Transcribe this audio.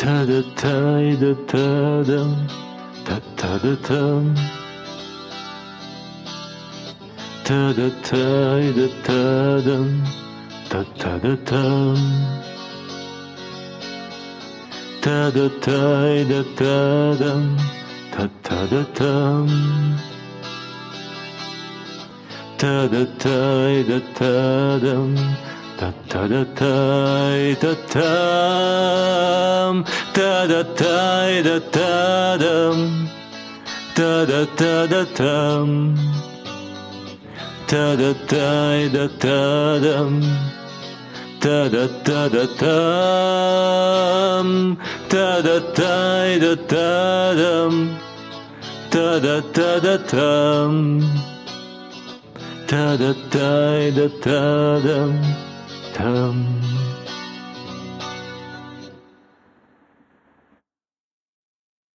Ta da ta da ta dum, ta ta da tum. Ta da ta da ta dum, ta ta da tum. Ta da ta da ta dum, ta ta da tum. Ta da ta da ta dum, ta ta da ta da tum. Ta da ta da ta dum, ta da ta da tum. Ta da ta da ta dum, ta da ta da tum. Ta da ta da ta dum, ta da ta da tum. Ta da ta da ta dum, tum.